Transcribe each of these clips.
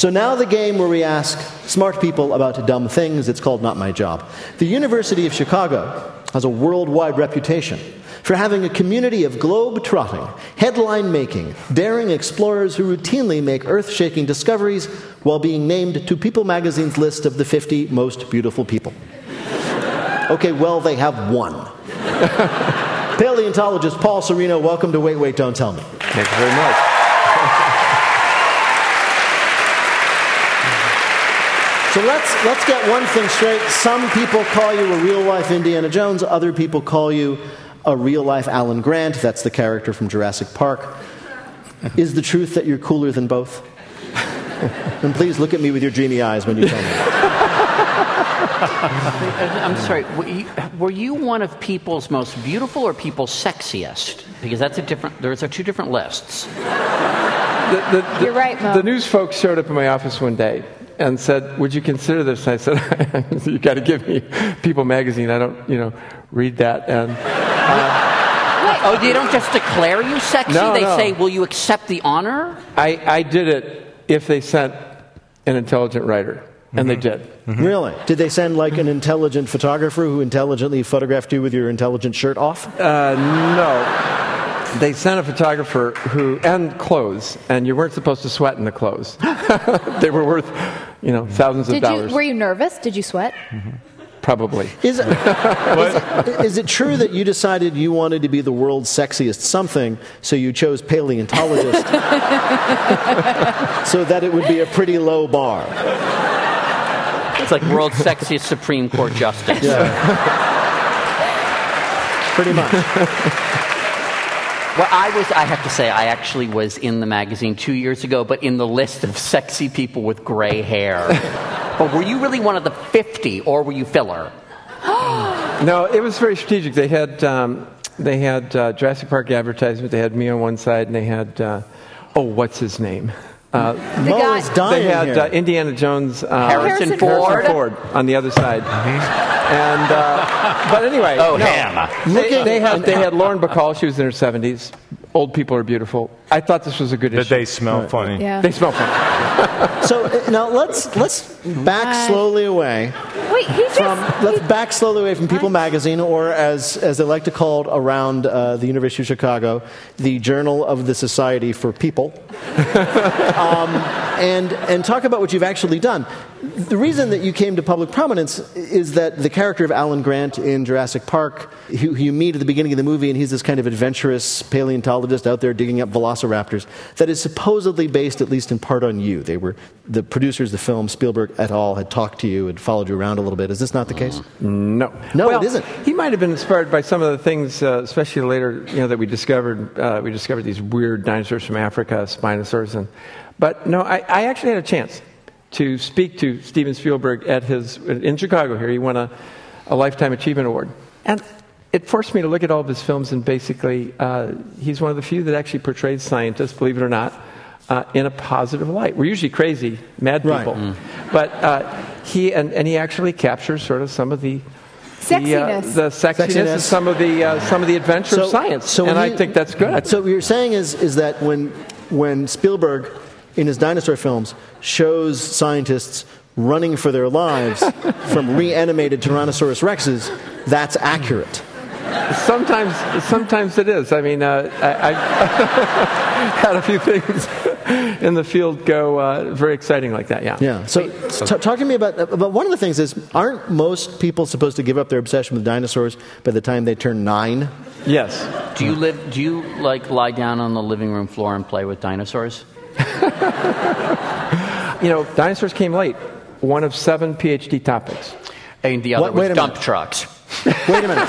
So now the game where we ask smart people about dumb things. It's called Not My Job. The University of Chicago has a worldwide reputation for having a community of globe-trotting, headline-making, daring explorers who routinely make earth-shaking discoveries while being named to People magazine's list of the 50 most beautiful people. Okay, well, they have one. Paleontologist Paul Sereno, welcome to Wait, Wait, Don't Tell Me. Thank you very much. So let's get one thing straight. Some people call you a real-life Indiana Jones. Other people call you a real-life Alan Grant. That's the character from Jurassic Park. Is the truth that you're cooler than both? And please look at me with your dreamy eyes when you tell me. I'm sorry. Were you one of people's most beautiful or people's sexiest? Because those are two different lists. You're right, Mo. The news folks showed up in my office one day and said, "Would you consider this?" And I said, "You got to give me People magazine. I don't, read that." And oh, they don't just declare you sexy. No, they no. say, "Will you accept the honor?" I did it if they sent an intelligent writer, and they did. Mm-hmm. Really? Did they send like an intelligent photographer who intelligently photographed you with your intelligent shirt off? No. They sent a photographer and clothes, and you weren't supposed to sweat in the clothes. They were worth, thousands of dollars. Were you nervous? Did you sweat? Mm-hmm. Probably. Is it true that you decided you wanted to be the world's sexiest something, so you chose paleontologist, so that it would be a pretty low bar? It's like world's sexiest Supreme Court justice. Yeah. Pretty much. Well, I have to say, I actually was in the magazine 2 years ago, but in the list of sexy people with gray hair. But were you really one of the 50, or were you filler? No, it was very strategic. They had Jurassic Park advertisement. They had me on one side, and they had what's his name? Mo is dying They had here. Indiana Jones, Harrison Ford on the other side. And but anyway, Ham. They had Lauren Bacall. She was in her 70s. Old people are beautiful. I thought this was a good issue. But they smell funny. Yeah. They smell funny. So now let's back slowly away. Wait, Let's back slowly away from People magazine, or as they like to call it around the University of Chicago, the Journal of the Society for People, and talk about what you've actually done. The reason that you came to public prominence is that the character of Alan Grant in Jurassic Park, who you meet at the beginning of the movie, and he's this kind of adventurous paleontologist out there digging up velociraptors, that is supposedly based, at least in part, on you. They were the producers of the film, Spielberg et al., had talked to you and followed you around a little bit. Is this not the case? No. No, well, it isn't. He might have been inspired by some of the things, especially later, that we discovered. We discovered these weird dinosaurs from Africa, Spinosaurus. But no, I actually had a chance to speak to Steven Spielberg in Chicago here. He won a Lifetime Achievement Award. And it forced me to look at all of his films, and basically, he's one of the few that actually portrays scientists, believe it or not, in a positive light. We're usually crazy, mad people. Right. But he actually captures sort of some of the sexiness. The sexiness and some of the adventure of science. And I think that's good. So what you're saying is that when Spielberg, in his dinosaur films, shows scientists running for their lives from reanimated Tyrannosaurus Rexes, that's accurate. Sometimes it is. I mean, I had a few things in the field go very exciting like that. Yeah. Yeah. So talk to me about one of the things is, aren't most people supposed to give up their obsession with dinosaurs by the time they turn 9? Yes. Do you lie down on the living room floor and play with dinosaurs? Dinosaurs came late. One of 7 PhD topics. And the other was dump trucks. Wait a minute.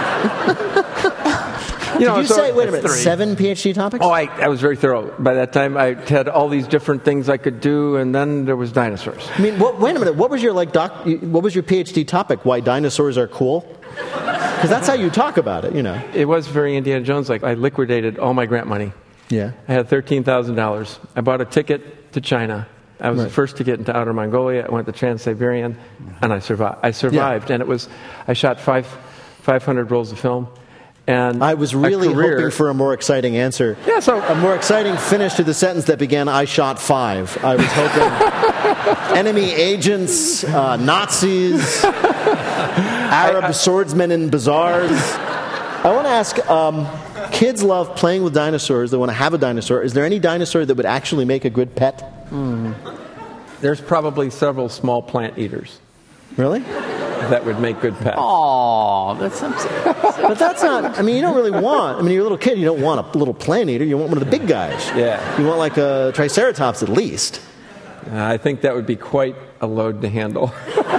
Did you say, wait a minute, 7 PhD topics? Oh, I was very thorough. By that time, I had all these different things I could do, and then there was dinosaurs. I mean, wait a minute. What was your PhD topic? Why dinosaurs are cool? Because that's how you talk about it, It was very Indiana Jones-like. I liquidated all my grant money. Yeah. I had $13,000. I bought a ticket to China. I was the first to get into Outer Mongolia. I went to Trans-Siberian, and I survived. Yeah. And I shot 500 rolls of film. and I was really hoping for a more exciting answer. Yeah, so a more exciting finish to the sentence that began, I shot 5. I was hoping enemy agents, Nazis, Arab swordsmen in bazaars. I want to ask, kids love playing with dinosaurs. They want to have a dinosaur. Is there any dinosaur that would actually make a good pet? There's probably several small plant eaters. Really? That would make good pets. Aw, that's But that's not, I mean, you don't really want, I mean, you're a little kid, you don't want a little plant eater, you want one of the big guys. Yeah. You want like a Triceratops at least. I think that would be quite a load to handle.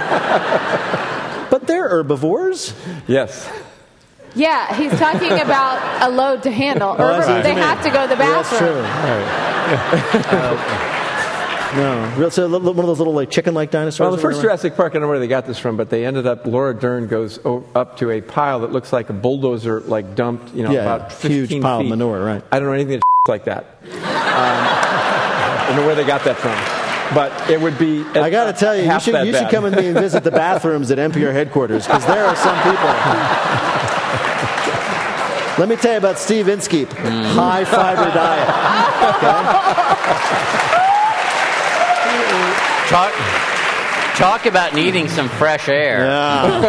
But they're herbivores. Yes. Yeah, he's talking about a load to handle. They have to go to the bathroom. Yeah, that's true. All right. No. So one of those little like chicken-like dinosaurs? Well, the first Jurassic Park, I don't know where they got this from, but they ended up, Laura Dern goes up to a pile that looks like a bulldozer, like dumped, about 15 huge pile feet. of manure, right. I don't know anything like that. I don't know where they got that from. But it would be I got to tell you, you should come with me and visit the bathrooms at NPR headquarters, because there are some people. Let me tell you about Steve Inskeep. High-fiber diet. Okay? Talk about needing some fresh air. Yeah.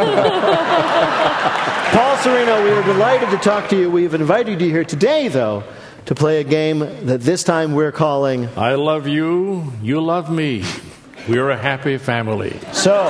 Paul Sereno, we are delighted to talk to you. We've invited you here today, though, to play a game that this time we're calling I Love You, You Love Me. We're a happy family. So,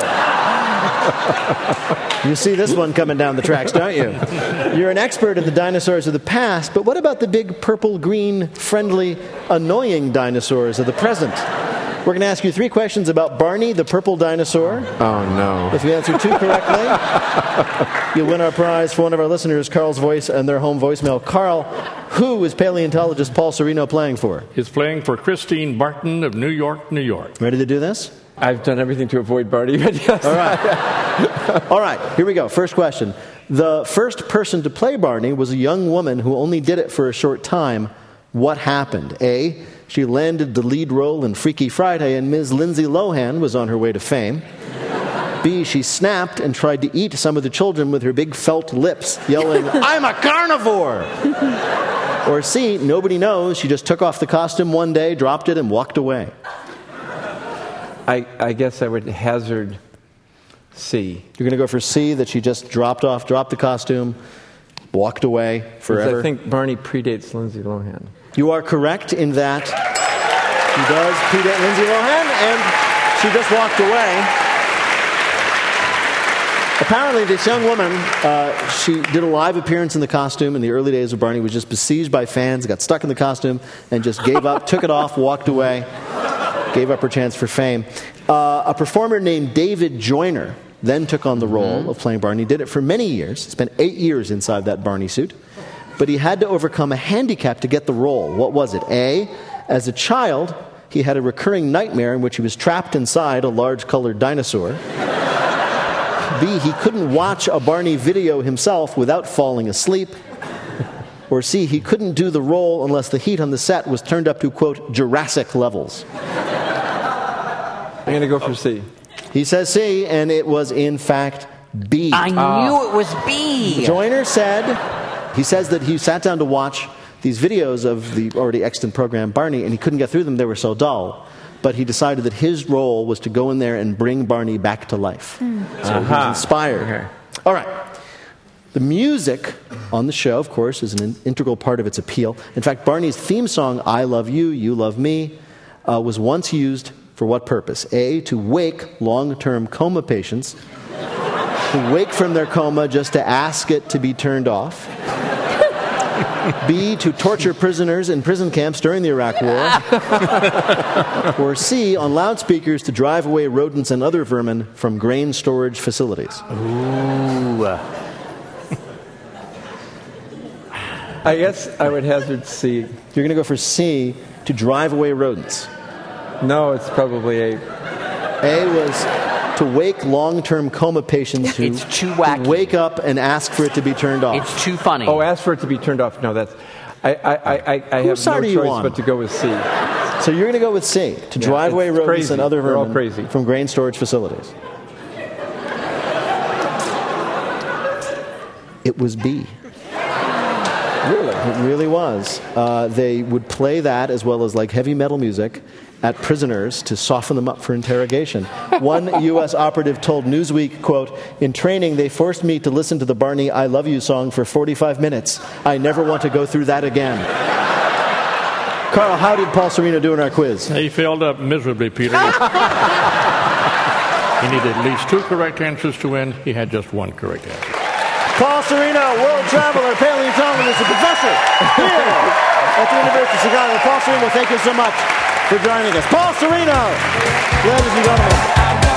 you see this one coming down the tracks, don't you? You're an expert in the dinosaurs of the past, but what about the big purple, green, friendly, annoying dinosaurs of the present? We're going to ask you 3 questions about Barney, the purple dinosaur. Oh, no. If you answer 2 correctly, you'll win our prize for one of our listeners, Carl's Voice and their home voicemail. Carl, who is paleontologist Paul Sereno playing for? He's playing for Christine Barton of New York, New York. Ready to do this? I've done everything to avoid Barney, but yes. All right. All right, here we go. First question. The first person to play Barney was a young woman who only did it for a short time. What happened? A, she landed the lead role in Freaky Friday and Ms. Lindsay Lohan was on her way to fame. B, she snapped and tried to eat some of the children with her big felt lips, yelling, I'm a carnivore! Or C, nobody knows, she just took off the costume one day, dropped it, and walked away. I guess I would hazard C. You're going to go for C, that she just dropped the costume, walked away forever? I think Barney predates Lindsay Lohan. You are correct in that she does predate Lindsay Lohan, and she just walked away. Apparently, this young woman, she did a live appearance in the costume in the early days of Barney, was just besieged by fans, got stuck in the costume, and just gave up, took it off, walked away, gave up her chance for fame. A performer named David Joyner then took on the role of playing Barney, did it for many years, spent 8 years inside that Barney suit. But he had to overcome a handicap to get the role. What was it? A, as a child, he had a recurring nightmare in which he was trapped inside a large colored dinosaur. B, he couldn't watch a Barney video himself without falling asleep. Or C, he couldn't do the role unless the heat on the set was turned up to, quote, Jurassic levels. I'm going to go for C. He says C, and it was in fact B. I knew it was B. Joyner he says that he sat down to watch these videos of the already extant program Barney, and he couldn't get through them, they were so dull. But he decided that his role was to go in there and bring Barney back to life. So he was inspired. Okay. All right. The music on the show, of course, is an integral part of its appeal. In fact, Barney's theme song, I Love You, You Love Me, was once used for what purpose? A, to wake long-term coma patients who wake from their coma just to ask it to be turned off. B, to torture prisoners in prison camps during the Iraq War. Or C, on loudspeakers to drive away rodents and other vermin from grain storage facilities. Ooh. I guess I would hazard C. You're going to go for C, to drive away rodents. No, it's probably A. A was to wake long-term coma patients who It's too wacky. wake up and ask for it to be turned off. It's too funny. Oh, ask for it to be turned off. No, that's... I have no side are you choice on? but to go with C. So you're going to go with C, to drive away it's rodents crazy. and other They're all vermin crazy. from grain storage facilities. It was B. Really? It really was. They would play that as well as like heavy metal music at prisoners to soften them up for interrogation. One U.S. operative told Newsweek, quote, "In training, they forced me to listen to the Barney I Love You song for 45 minutes. I never want to go through that again." Carl, how did Paul Sereno do in our quiz? He failed up miserably, Peter. He needed at least 2 correct answers to win. He had just 1 correct answer. Paul Sereno, world traveler, paleontologist, a professor here at the University of Chicago. Paul Sereno, thank you so much for joining us. Paul Sereno, ladies and gentlemen.